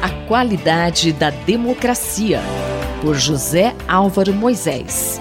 A qualidade da democracia, por José Álvaro Moisés.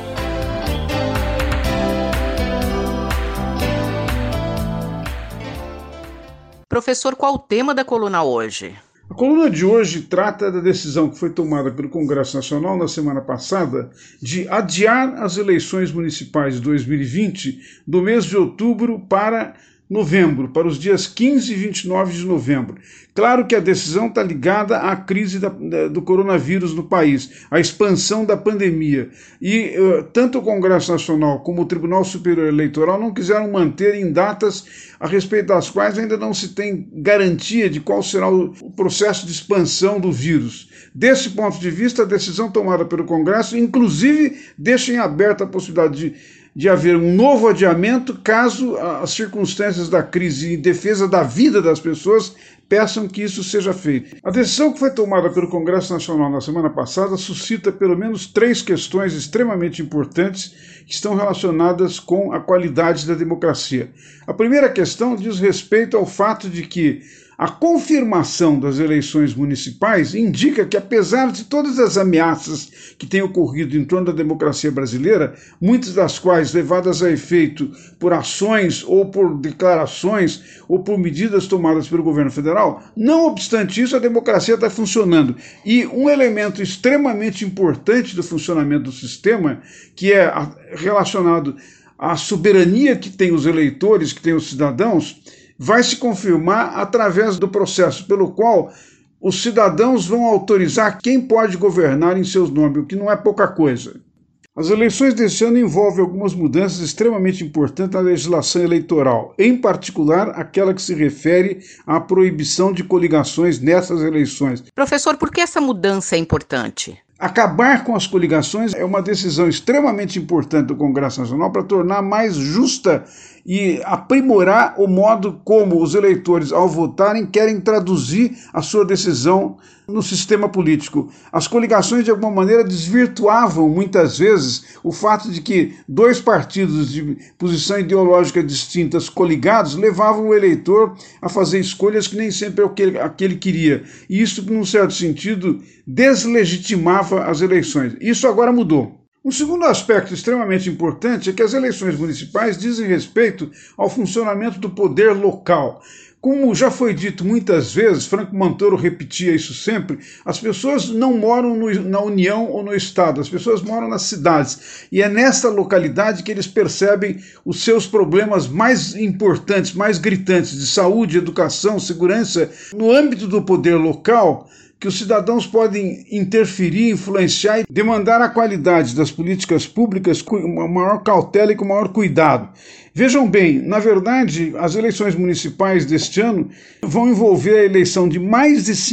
Professor, qual o tema da coluna hoje? A coluna de hoje trata da decisão que foi tomada pelo Congresso Nacional na semana passada de adiar as eleições municipais de 2020 do mês de outubro para novembro, para os dias 15 e 29 de novembro. Claro que a decisão está ligada à crise do coronavírus no país, à expansão da pandemia. E tanto o Congresso Nacional como o Tribunal Superior Eleitoral não quiseram manter em datas a respeito das quais ainda não se tem garantia de qual será o processo de expansão do vírus. Desse ponto de vista, a decisão tomada pelo Congresso, inclusive, deixa em aberta a possibilidade de haver um novo adiamento caso as circunstâncias da crise em defesa da vida das pessoas peçam que isso seja feito. A decisão que foi tomada pelo Congresso Nacional na semana passada suscita pelo menos 3 questões extremamente importantes que estão relacionadas com a qualidade da democracia. A primeira questão diz respeito ao fato de que a confirmação das eleições municipais indica que, apesar de todas as ameaças que têm ocorrido em torno da democracia brasileira, muitas das quais levadas a efeito por ações ou por declarações ou por medidas tomadas pelo governo federal, não obstante isso, a democracia está funcionando. E um elemento extremamente importante do funcionamento do sistema, que é relacionado à soberania que têm os eleitores, que têm os cidadãos, vai se confirmar através do processo pelo qual os cidadãos vão autorizar quem pode governar em seus nomes, o que não é pouca coisa. As eleições deste ano envolvem algumas mudanças extremamente importantes na legislação eleitoral, em particular aquela que se refere à proibição de coligações nessas eleições. Professor, por que essa mudança é importante? Acabar com as coligações é uma decisão extremamente importante do Congresso Nacional para tornar mais justa e aprimorar o modo como os eleitores, ao votarem, querem traduzir a sua decisão no sistema político. As coligações, de alguma maneira, desvirtuavam, muitas vezes, o fato de que 2 partidos de posição ideológica distintas coligados levavam o eleitor a fazer escolhas que nem sempre é aquele queria. E isso, num certo sentido, deslegitimava as eleições. Isso agora mudou. Um segundo aspecto extremamente importante é que as eleições municipais dizem respeito ao funcionamento do poder local. Como já foi dito muitas vezes, Franco Montoro repetia isso sempre, as pessoas não moram na União ou no Estado, as pessoas moram nas cidades. E é nessa localidade que eles percebem os seus problemas mais importantes, mais gritantes, de saúde, educação, segurança. No âmbito do poder local, que os cidadãos podem interferir, influenciar e demandar a qualidade das políticas públicas com uma maior cautela e com maior cuidado. Vejam bem, na verdade, as eleições municipais deste ano vão envolver a eleição de mais de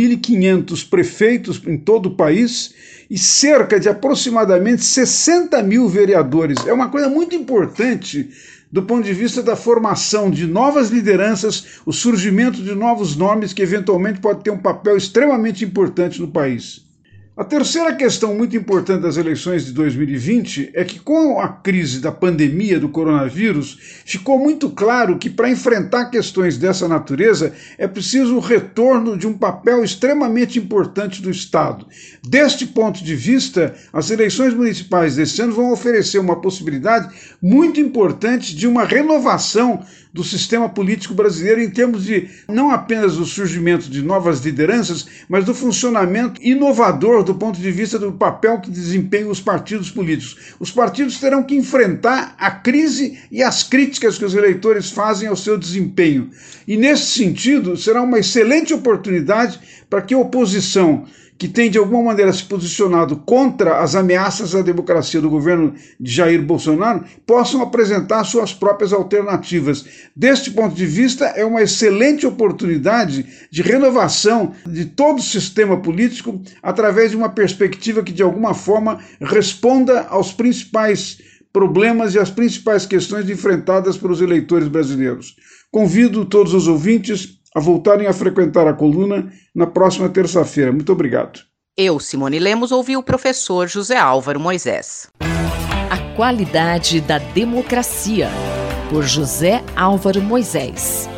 5.500 prefeitos em todo o país e cerca de aproximadamente 60 mil vereadores. É uma coisa muito importante do ponto de vista da formação de novas lideranças, o surgimento de novos nomes que eventualmente pode ter um papel extremamente importante no país. A terceira questão muito importante das eleições de 2020 é que, com a crise da pandemia do coronavírus, ficou muito claro que, para enfrentar questões dessa natureza, é preciso o retorno de um papel extremamente importante do Estado. Deste ponto de vista, as eleições municipais deste ano vão oferecer uma possibilidade muito importante de uma renovação do sistema político brasileiro em termos de não apenas do surgimento de novas lideranças, mas do funcionamento inovador do ponto de vista do papel que desempenham os partidos políticos. Os partidos terão que enfrentar a crise e as críticas que os eleitores fazem ao seu desempenho. E, nesse sentido, será uma excelente oportunidade para que a oposição, que tem de alguma maneira se posicionado contra as ameaças à democracia do governo de Jair Bolsonaro, possam apresentar suas próprias alternativas. Deste ponto de vista, é uma excelente oportunidade de renovação de todo o sistema político através de uma perspectiva que, de alguma forma, responda aos principais problemas e às principais questões enfrentadas pelos eleitores brasileiros. Convido todos os ouvintes a voltarem a frequentar a coluna na próxima terça-feira. Muito obrigado. Eu, Simone Lemos, ouvi o professor José Álvaro Moisés. A qualidade da democracia, por José Álvaro Moisés.